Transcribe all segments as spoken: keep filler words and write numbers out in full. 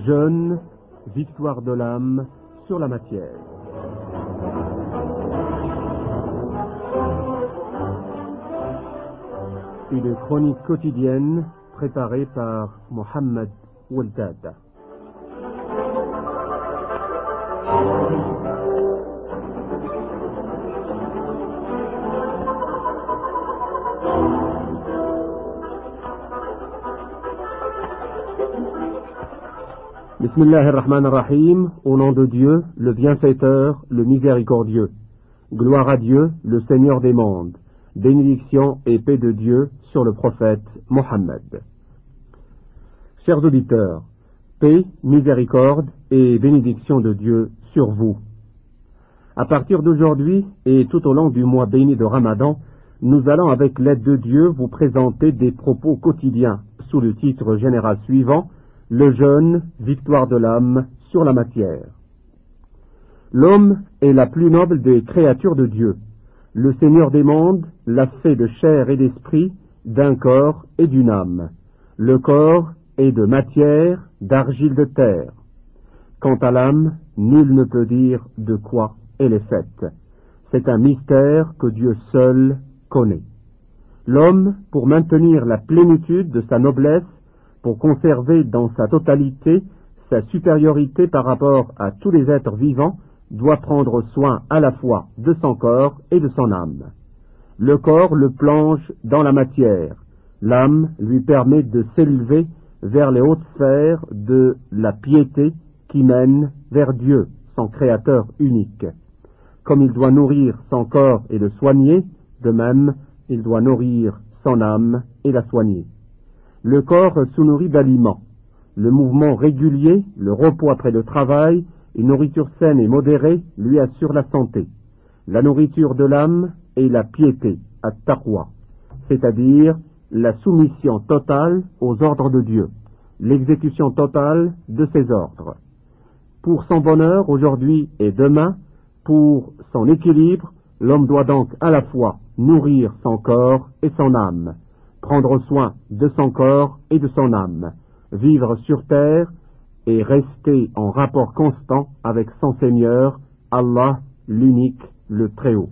jeûne, victoire de l'âme sur la matière. Une chronique quotidienne préparée par Mohammed Oueltad. Bismillah ar-Rahman ar-Rahim, au nom de Dieu, le bienfaiteur, le miséricordieux. Gloire à Dieu, le Seigneur des mondes. Bénédiction et paix de Dieu sur le prophète Mohammed. Chers auditeurs, paix, miséricorde et bénédiction de Dieu sur vous. À partir d'aujourd'hui et tout au long du mois béni de Ramadan, nous allons avec l'aide de Dieu vous présenter des propos quotidiens sous le titre général suivant: le jeûne, victoire de l'âme sur la matière. L'homme est la plus noble des créatures de Dieu. Le Seigneur des mondes l'a fait de chair et d'esprit, d'un corps et d'une âme. Le corps est de matière, d'argile de terre. Quant à l'âme, nul ne peut dire de quoi elle est faite. C'est un mystère que Dieu seul connaît. L'homme, pour maintenir la plénitude de sa noblesse, pour conserver dans sa totalité sa supériorité par rapport à tous les êtres vivants, doit prendre soin à la fois de son corps et de son âme. Le corps le plonge dans la matière, l'âme lui permet de s'élever vers les hautes sphères de la piété qui mène vers Dieu, son Créateur unique. Comme il doit nourrir son corps et le soigner, de même, il doit nourrir son âme et la soigner. Le corps se nourrit d'aliments. Le mouvement régulier, le repos après le travail, une nourriture saine et modérée lui assure la santé. La nourriture de l'âme est la piété, at-taqwa, c'est-à-dire la soumission totale aux ordres de Dieu, l'exécution totale de ses ordres. Pour son bonheur aujourd'hui et demain, pour son équilibre, l'homme doit donc à la fois nourrir son corps et son âme, prendre soin de son corps et de son âme, vivre sur terre et rester en rapport constant avec son Seigneur, Allah, l'unique, le Très-Haut.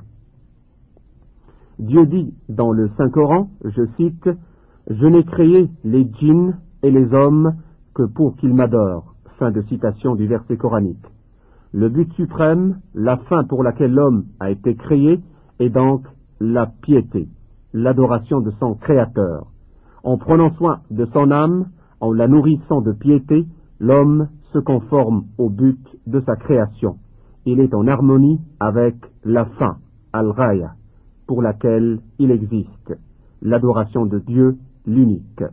Dieu dit dans le Saint-Coran, je cite, « Je n'ai créé les djinns et les hommes que pour qu'ils m'adorent ». Fin de citation du verset coranique. Le but suprême, la fin pour laquelle l'homme a été créé, est donc la piété, l'adoration de son Créateur. En prenant soin de son âme, en la nourrissant de piété, l'homme se conforme au but de sa création. Il est en harmonie avec la fin, al-ghaya, pour laquelle il existe, l'adoration de Dieu, l'unique.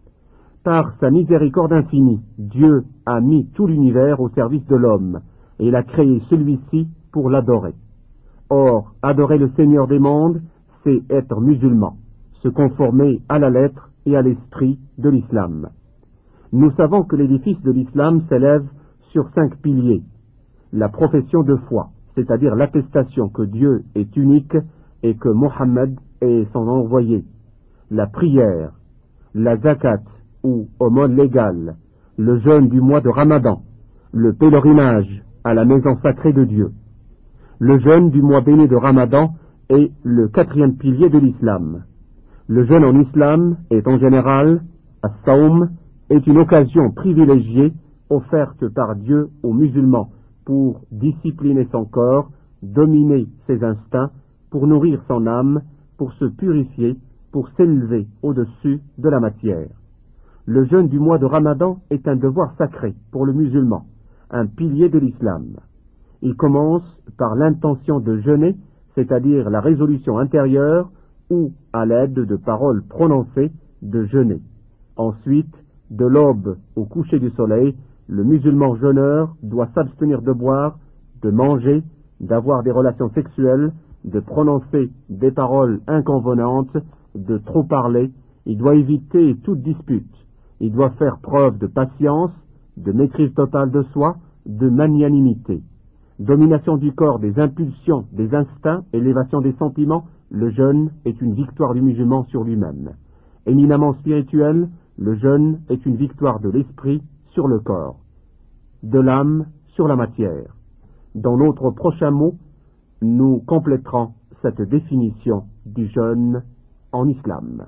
Par sa miséricorde infinie, Dieu a mis tout l'univers au service de l'homme, et il a créé celui-ci pour l'adorer. Or, adorer le Seigneur des mondes, c'est être musulman, se conformer à la lettre et à l'esprit de l'islam. Nous savons que l'édifice de l'islam s'élève sur cinq piliers. La profession de foi, c'est-à-dire l'attestation que Dieu est unique et que Mohammed est son envoyé. La prière, la zakat ou aumône légale, le jeûne du mois de Ramadan, le pèlerinage à la maison sacrée de Dieu. Le jeûne du mois béni de Ramadan est le quatrième pilier de l'islam. Le jeûne en islam est en général, as-sawm, est une occasion privilégiée offerte par Dieu aux musulmans pour discipliner son corps, dominer ses instincts, pour nourrir son âme, pour se purifier, pour s'élever au-dessus de la matière. Le jeûne du mois de Ramadan est un devoir sacré pour le musulman, un pilier de l'islam. Il commence par l'intention de jeûner, c'est-à-dire la résolution intérieure ou, à l'aide de paroles prononcées, de jeûner. Ensuite, de l'aube au coucher du soleil, le musulman jeûneur doit s'abstenir de boire, de manger, d'avoir des relations sexuelles, de prononcer des paroles inconvenantes, de trop parler. Il doit éviter toute dispute. Il doit faire preuve de patience, de maîtrise totale de soi, de magnanimité. Domination du corps, des impulsions, des instincts, élévation des sentiments, le jeûne est une victoire du musulman sur lui-même. Éminemment spirituel, le jeûne est une victoire de l'esprit sur le corps. de l'âme sur la matière. Dans notre prochain mot, nous compléterons cette définition du jeûne en islam.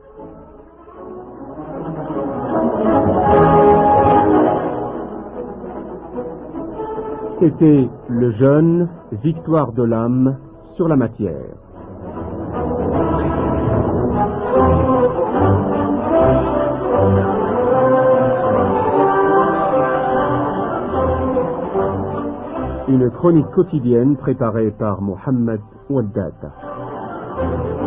C'était le jeûne, victoire de l'âme sur la matière. Une chronique quotidienne préparée par Mohamed Ouaddata.